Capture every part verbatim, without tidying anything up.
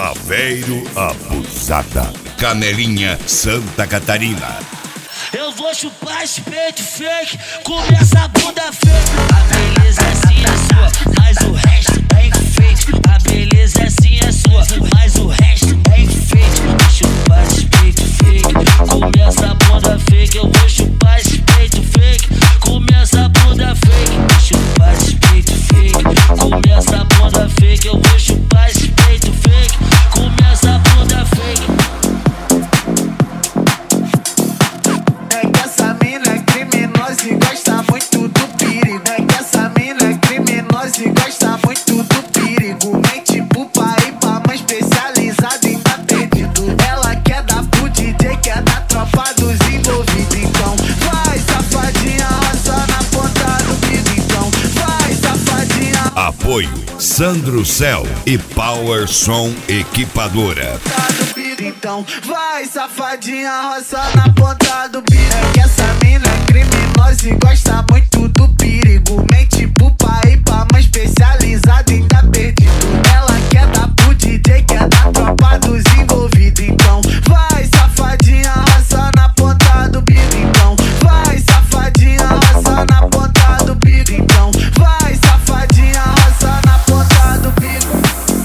Saveiro Abusada, Canelinha, Santa Catarina. Eu vou chupar esse peito fake, começa a bunda fake. A beleza é sim é sua, mas o resto é enfeite. A beleza é sim é sua, mas o resto é enfeite. Vou chupar esse peito fake, começa a bunda fake. Eu vou chupar esse peito fake, começa a bunda fake. Vou chupar esse peito fake, começa a bunda fake. Eu vou chupar esse peito fake, começa a bunda fake. E gosta muito do perigo. É que essa mina é criminosa e gosta muito do perigo. Mente pro pai, pra mãe especializada em tá perdido. Ela quer dar pro D J, quer dar tropa dos envolvidos. Então vai, safadinha, roça na ponta do bico. Então vai, safadinha. Apoio Sandro Cell e Power Som Equipadora. Então vai, safadinha, roça na ponta do bico. É que essa mina é criminosa e gosta muito do perigo. Mente pro pai, pra mãe especializada em tá perdido. Ela quer dar pro D J, quer dar tropa dos envolvidos. Então vai, safadinha, roça na ponta do bico. Então vai, safadinha, roça na ponta do bico. Então vai, safadinha, roça na ponta do bico.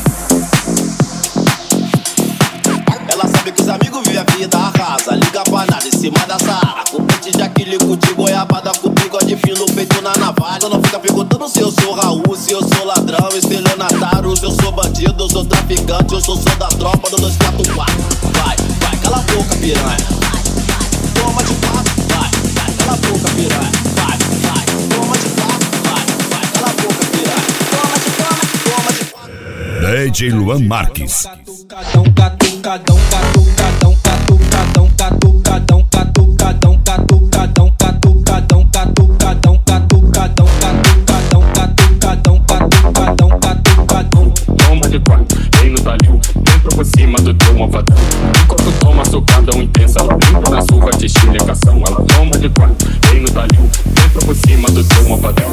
Ela sabe que os amigos vivem a vida arrasa. Liga pra nada em cima da Sara. Com pente de aquilico de goiabada, com bigode fino feito na navalha. Não fica perguntando se eu sou Raul, se eu sou ladrão, estelionatário, se eu sou bandido, eu sou traficante, eu sou sou da tropa do dois quatro quatro. Vai, vai, cala a boca, piranha. Toma de papo, vai, vai, cala a boca, piranha. Vai, vai, toma de papo, vai, vai, cala a boca, piranha. Toma de papo, toma de papo. D J Luan Marques. Catucadão, catucadão, catucadão, catucadão, catucadão, catucadão, catucadão, catucadão, catucadão, catucadão, catucadão, catucadão, catucadão. Toma de quatro, vem no talhão, entra por cima do teu malvadão. Enquanto toma socadão intensa, limpa na surra de estilecação. Ela toma de quatro, vem no talhão, entra por cima do teu malvadão.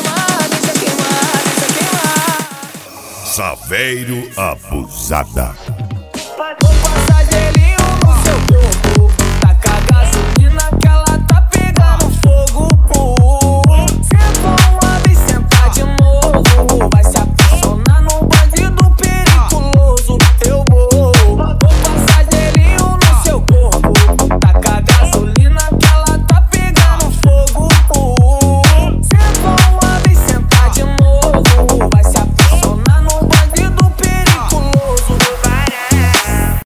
Saveiro Abusada.